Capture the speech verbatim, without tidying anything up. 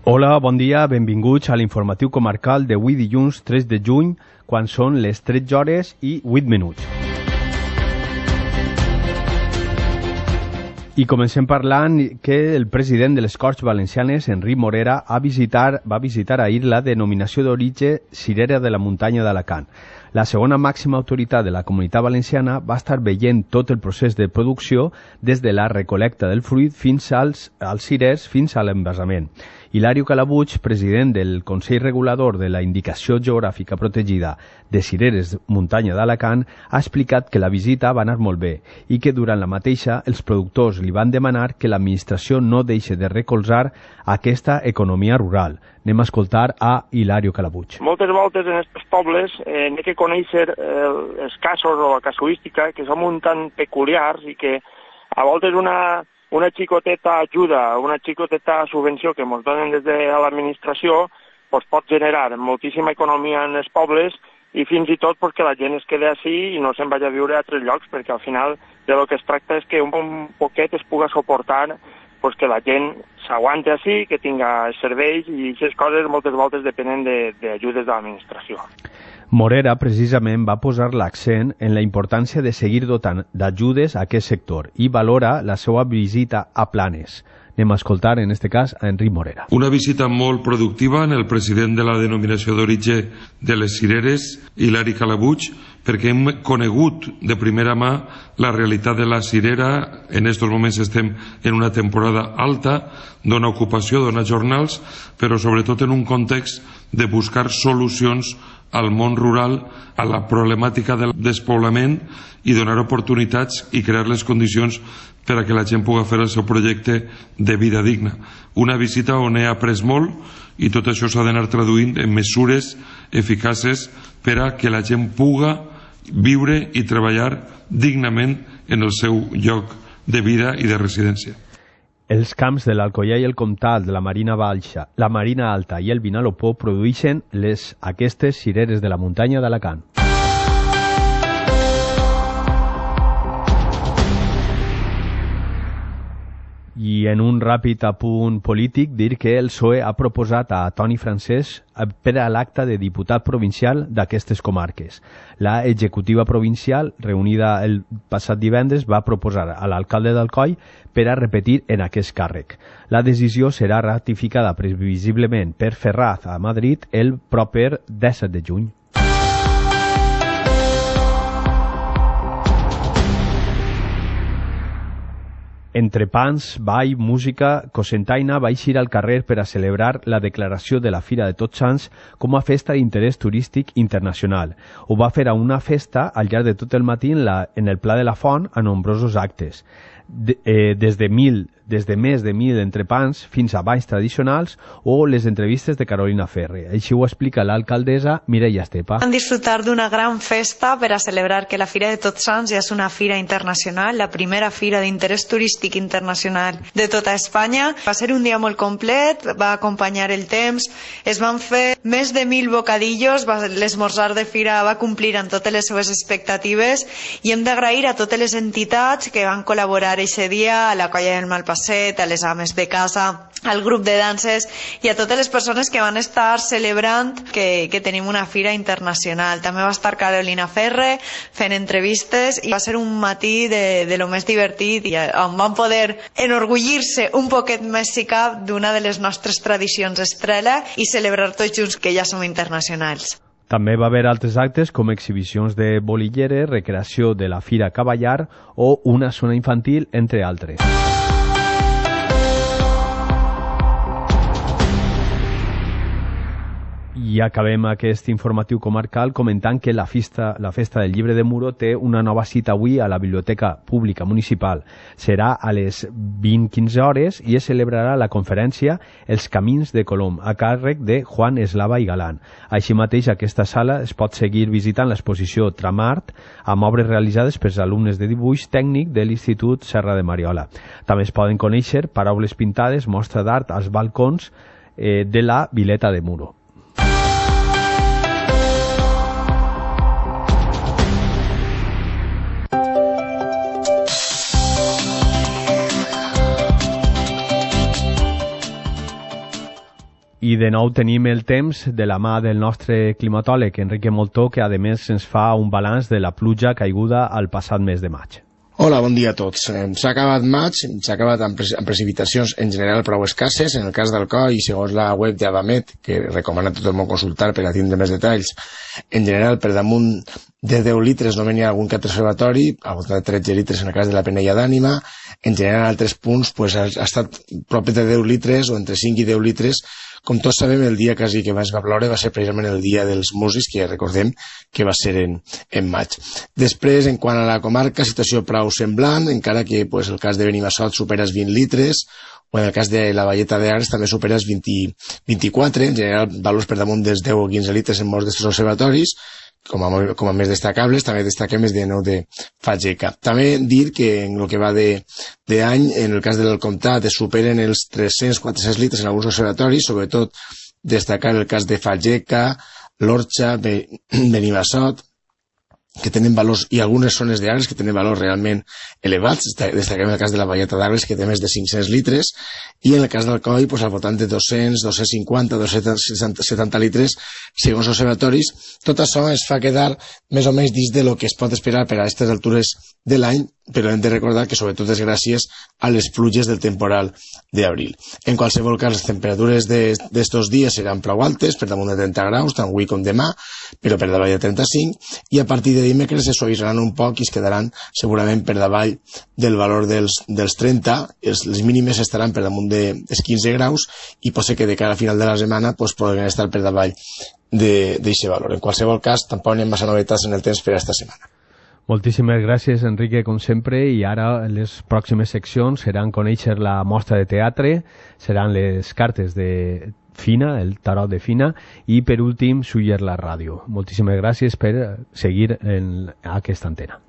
Hola, bon dia, benvinguts a l'informatiu comarcal d'avui dilluns tres de juny, quan són les tretze hores i vuit minuts. I comencem parlant que el president de les Corts Valencianes, Enric Morera, ha visitar, va visitar ahir la denominació d'origen Cirera de la Muntanya d'Alacant. La segona màxima autoritat de la Comunitat Valenciana va estar veient tot el procés de producció des de la recolecta del fruit fins als, als cirers fins a l'envasament. Hilario Calabuig, president del Consell Regulador de la Indicació Geogràfica Protegida de Cireres Muntanya d'Alacant, ha explicat que la visita va anar molt bé i que durant la mateixa els productors li van demanar que l'administració no deixi de recolzar aquesta economia rural. Anem a escoltar a Hilario Calabuig. Moltes voltes en aquests pobles eh, n'hi ha que conèixer eh, els casos o la casuística que són un tant peculiars i que a voltes una, una xicoteta ajuda, una xicoteta subvenció que ens donen des de l'administració pues, pot generar moltíssima economia en els pobles i fins i tot perquè la gent es queda així i no se'n vagi a viure a altres llocs, perquè al final de lo que es tracta és que un, un poquet es puga suportar pues, que la gent s'aguante així, que tinga serveis i aquestes coses moltes voltes depenen d'ajudes de, de l'administració. Morera, precisament, va posar l'accent en la importància de seguir dotant d'ajudes a aquest sector i valora la seva visita a Planes. Anem a escoltar, en este cas, a Enric Morera. Una visita molt productiva en el president de la denominació d'origen de les cireres, Hilari Calabuig, perquè hem conegut de primera mà la realitat de la cirera. En aquests moments estem en una temporada alta, dona ocupació, dona jornals, però sobretot en un context de buscar solucions al món rural, a la problemàtica del despoblament i donar oportunitats i crear les condicions per a que la gent pugui fer el seu projecte de vida digna. Una visita on he après molt i tot això s'ha d'anar traduint en mesures eficaces per a que la gent pugui viure i treballar dignament en el seu lloc de vida i de residència. Els camps de l'Alcoià i el Comtat, de la Marina Baixa, la Marina Alta i el Vinalopó produeixen les, aquestes cireres de la muntanya d'Alacant. I en un ràpid apunt polític, dir que el P S O E ha proposat a Toni Francesc per a l'acte de diputat provincial d'aquestes comarques. La executiva provincial, reunida el passat divendres, va proposar a l'alcalde d'Alcoi per a repetir en aquest càrrec. La decisió serà ratificada previsiblement per Ferraz a Madrid el proper disset de juny. Entre pans, ball, música, Cocentaina va eixir al carrer per a celebrar la declaració de la Fira de Tots Sants com a festa d'interès turístic internacional. Ho va fer a una festa al llarg de tot el matí en, la, en el Pla de la Font a nombrosos actes. De, eh, des de mil, des de més de mil entrepans fins a balls tradicionals o les entrevistes de Carolina Ferre. Així ho explica l'alcaldessa Mireia Estepa. Van disfrutar d'una gran festa per a celebrar que la Fira de Tots Sants ja és una fira internacional, la primera fira d'interès turístic internacional de tota Espanya. Va ser un dia molt complet, va acompanyar el temps, es van fer més de mil bocadillos, l'esmorzar de fira va complir amb totes les seves expectatives i hem d'agrair a totes les entitats que van col·laborar aquest dia, a la Colla del Malpasset, a les ames de casa, al grup de danses i a totes les persones que van estar celebrant que, que tenim una fira internacional. També va estar Carolina Ferre fent entrevistes i va ser un matí de, de lo més divertit i on van poder enorgullir-se un poquet més si cap d'una de les nostres tradicions estrella i celebrar tots junts que ja som internacionals. També va haver altres actes com exhibicions de bolilleres, recreació de la Fira Cavallar o una zona infantil, entre altres. I acabem aquest informatiu comarcal comentant que la festa, la festa del llibre de Muro té una nova cita avui a la Biblioteca Pública Municipal. Serà a les vint quinze hores i es celebrarà la conferència Els Camins de Colom, a càrrec de Juan Eslava i Galán. Així mateix, aquesta sala es pot seguir visitant l'exposició Tramart amb obres realitzades pels alumnes de dibuix tècnic de l'Institut Serra de Mariola. També es poden conèixer paraules pintades, mostra d'art als balcons eh, de la Vileta de Muro. I de nou tenim el temps de la mà del nostre climatòleg, Enrique Moltó, que a més ens fa un balanç de la pluja caiguda al passat mes de maig. Hola, bon dia a tots. S'ha acabat maig, s'ha acabat amb, pre amb precipitacions en general prou escasses. En el cas d'Alcoi, i segons la web d'Adamet, que recomana a tot el món consultar per a tindre més detalls, en general per damunt de deu litres no venia algun que altre observatori, al voltant de tretze litres en el cas de la Penella d'Ànima. En general, a altres punts pues, ha, ha estat prop de deu litres o entre cinc i deu litres. Com tots sabem, el dia quasi que més va ploure va ser precisament el dia dels músics, que recordem que va ser en, en maig. Després, en quant a la comarca, situació prou semblant, encara que pues, el cas de Benimassot supera els vint litres, o en el cas de la Valleta d'Agres també supera els vint, vint-i-quatre, en general valors per damunt dels deu o quinze litres en molts d'estos observatoris. Com a, com a més destacables, també destaquem els de nou de Fageca. També dir que en el que va de, de any, en el cas del Comtat, es superen els tres-cents a quatre-cents litres en alguns observatoris, sobretot destacar el cas de Fageca, l'Orxa, Benimassot, que tenen valors, i algunes zones d'Agres que tenen valors realment elevats. Destaquem el cas de la Valleta d'Agres, que té més de cinc-cents litres, i en el cas d'Alcoi, pues, al voltant de dos-cents, dos-cents cinquanta, dos-cents setanta litres, segons observatoris. Tot això es fa quedar més o menys dins de lo que es pot esperar per a aquestes altures de l'any, però hem de recordar que sobretot és gràcies a les pluges del temporal d'abril. En qualsevol cas, les temperatures d'estos dies seran prou altes, per damunt de trenta graus, tant avui com demà, però per davall de trenta-cinc, i a partir de dimecres se suavitzaran un poc i es quedaran segurament per davall del valor dels, dels trenta, els, les mínimes estaran per damunt de, dels quinze graus, i pot ser que de cara a final de la setmana pues, podrien estar per davall d'aquest valor. En qualsevol cas, tampoc hi ha massa novetats en el temps per a esta setmana. Moltíssimes gràcies, Enrique, com sempre, i ara les pròximes seccions seran conèixer la mostra de teatre, seran les cartes de Fina, el tarot de Fina, i per últim, Suyer la ràdio. Moltíssimes gràcies per seguir en aquesta antena.